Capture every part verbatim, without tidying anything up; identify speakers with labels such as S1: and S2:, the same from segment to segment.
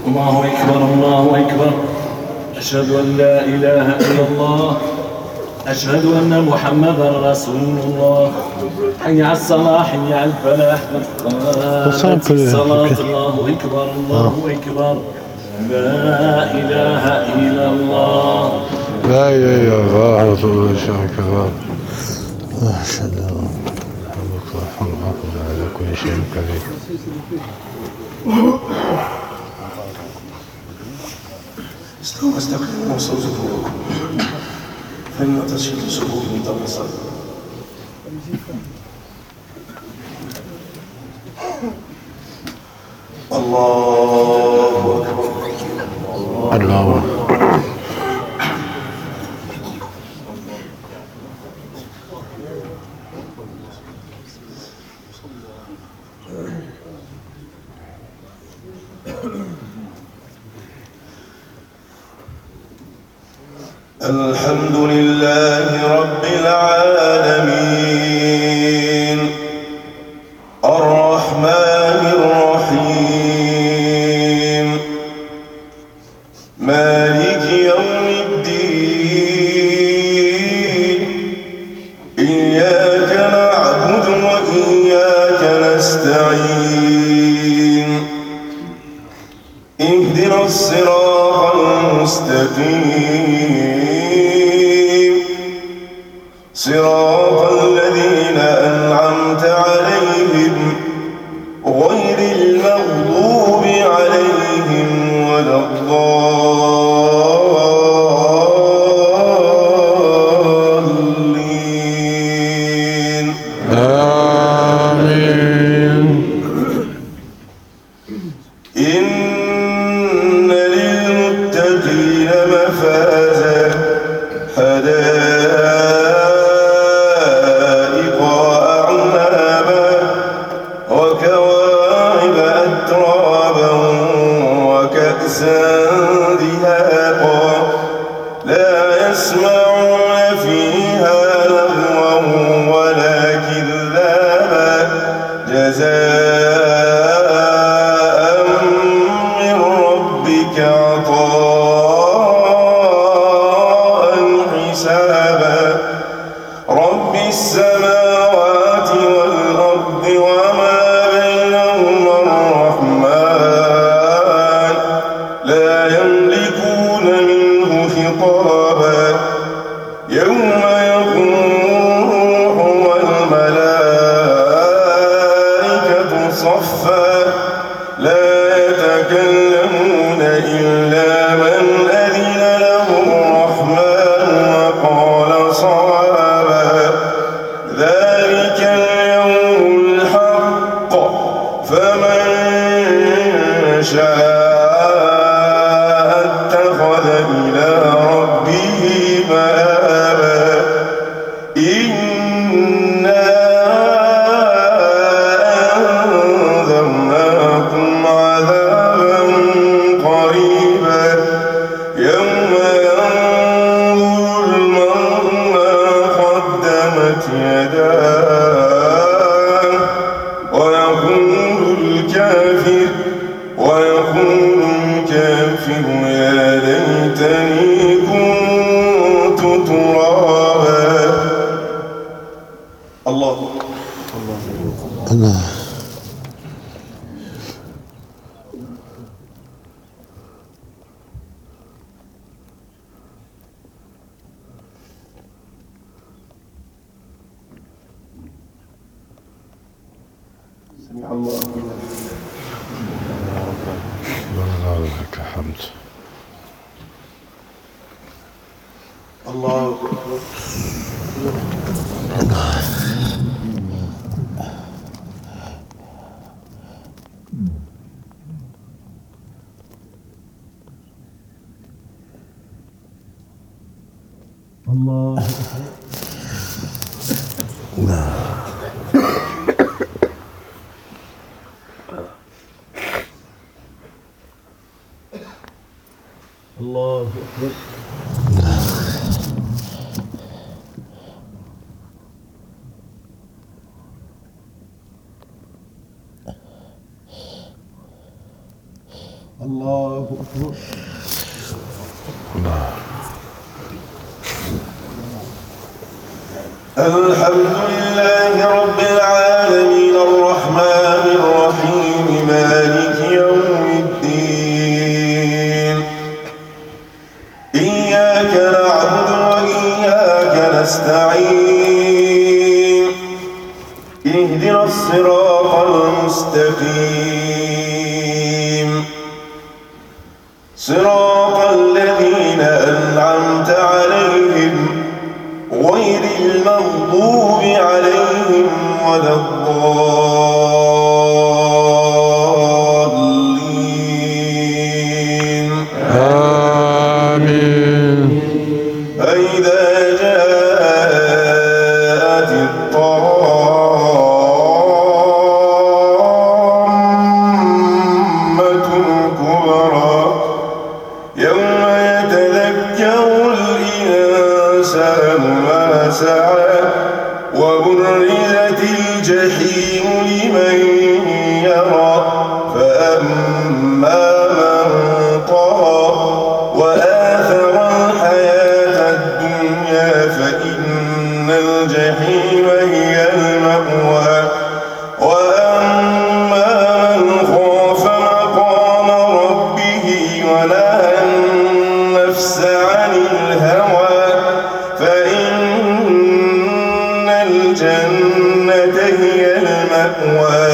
S1: الله أكبر الله أكبر. أشهد أن لا إله إلا الله. أشهد أن محمدا رسول الله. حي على الصلاة حي على الفلاح قامت الصلاة. الله أكبر الله أكبر. لا إله إلا الله.
S2: لا إله إلا الله رسول الله أكبر. أشهد أن محمدا على كل شيء قدير.
S3: استووا استقيموا وصوتوا فإن تشهد صفوف تبصر. الله أكبر.
S2: الله
S3: الحمد لله رب العالمين الرحمن الرحيم مالك يوم الدين إياك نعبد وإياك نستعين اهدنا الصراط المستقيم صراط الذين أنعمت عليهم غير المغضوب عليهم ولا الضالين.
S2: آمين.
S3: إن للمتقين مفازا حدائق وأعنابا وكواعب أترابا وكأسا دهاقا لا يسمعون فيها لغوا ولا كذابا جزاء من ربك عطاء حسابا. رب السماوات والأرض وما بينهما الرحمن لا يملكون منه خطابا. يوم يقوم والملائكة صفا لا يتكلمون إلا من أذن له الرحمن وقال صوابا. ذلك اليوم الحق فمن شاء اتخذ إلى ربه مآبا. إنا أنذرناكم عذابا قريبا يوم ينظر المرء ما قدمت يداه ويقول الكافر ويقول الكافر يا ليتني كنت ترابا. الله
S2: الله
S3: سمع الله لمن
S2: الله لك الحمد.
S3: الله أكبر.
S1: الله الله أكبر.
S3: الله أكبر. الحمد لله رب العالمين الرحمن الرحيم مالك يوم الدين إياك نعبد وإياك نستعين اهدنا الصراط المستقيم صراط الذين أنعمت عليهم غير المغضوب عليهم ولا الضالين
S2: آمين.
S3: فإذا جاءت الطامة الكبرى يوم يتذكر الإنسان ما سعى وبرزت الجحيم لمن يرى فأما من طغى وآثر الحياة الدنيا فإن الجحيم هي المأوى وأما من خاف مقام ربه ونهى النفس عن الهوى فإن الجنة هي المأوى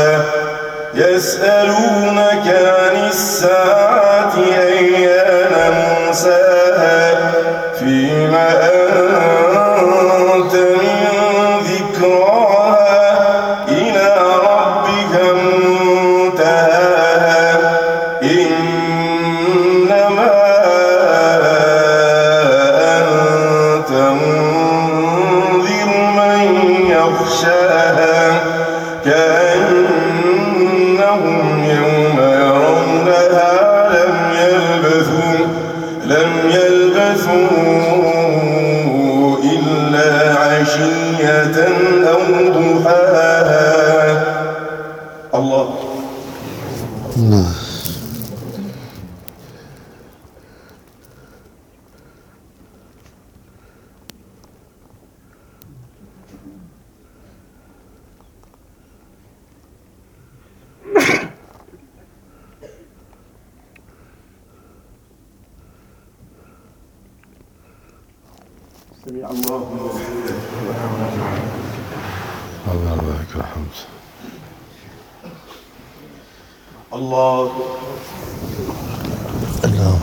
S3: يسألونك عن الساعة أيان مرساها فيما أنت من ذكراها إلى ربك منتهاها إنما أنت منذر من يخشاها كأنهم يوم يرونها لم يلبثوا لم يلبثوا إلا عشية أو ضحاها. الله. سمع الله لمن حمده.
S2: الله لك الحمد.
S3: الله
S2: الله.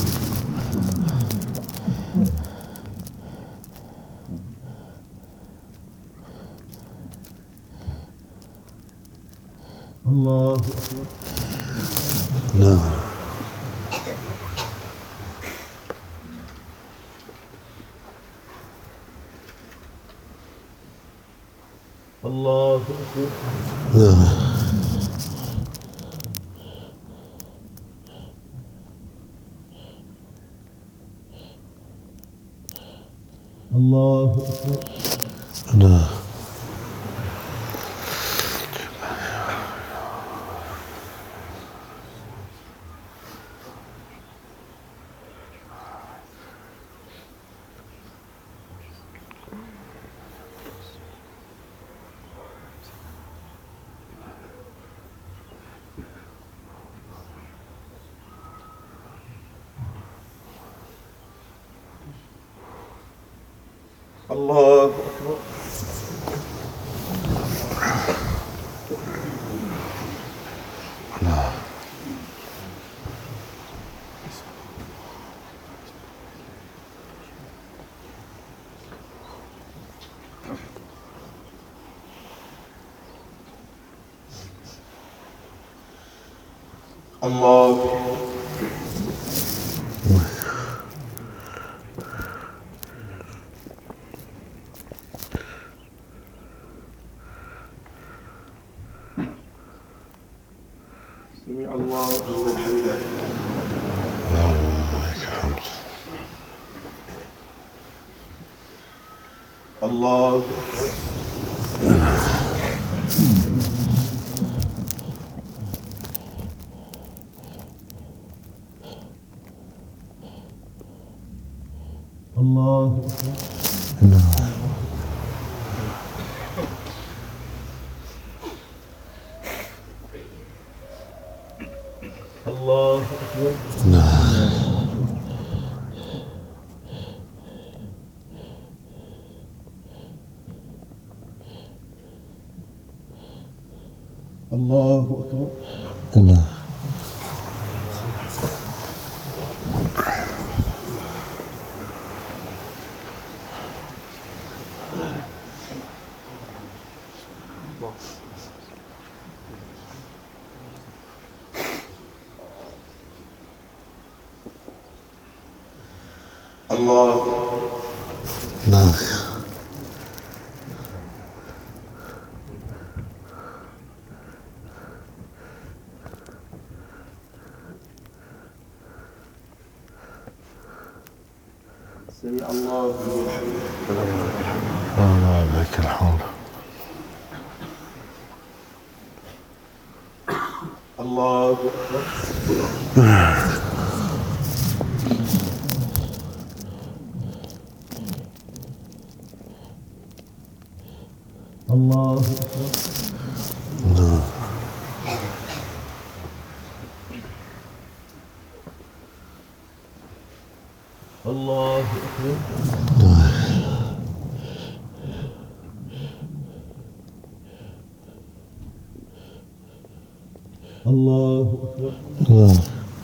S3: الله
S2: نعم.
S3: الله
S2: نعم.
S3: الله
S2: نعم.
S3: الله أكبر.
S2: نعم.
S3: الله سمع الله لمن حمده.
S2: الله لك الحمد.
S3: الله الله
S2: نعم
S3: الله أكبر
S2: نعم
S3: الله أكبر
S2: نعم
S3: الله
S2: نعم
S3: سمع الله لمن حمده
S2: الله لك الحمد
S3: الله أكبر الله أكبر
S2: نعم
S3: الله أكبر الله أكبر
S2: نعم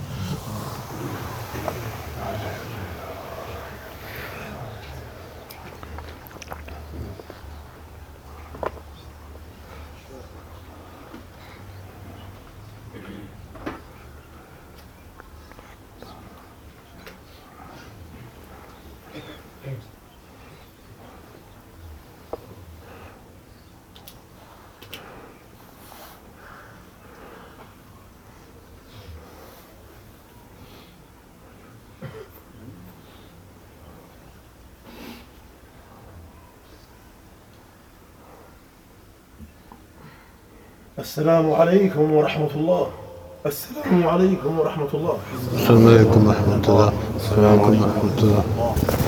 S3: السلام عليكم ورحمة الله السلام عليكم ورحمة الله
S2: السلام عليكم ورحمة الله السلام عليكم ورحمة الله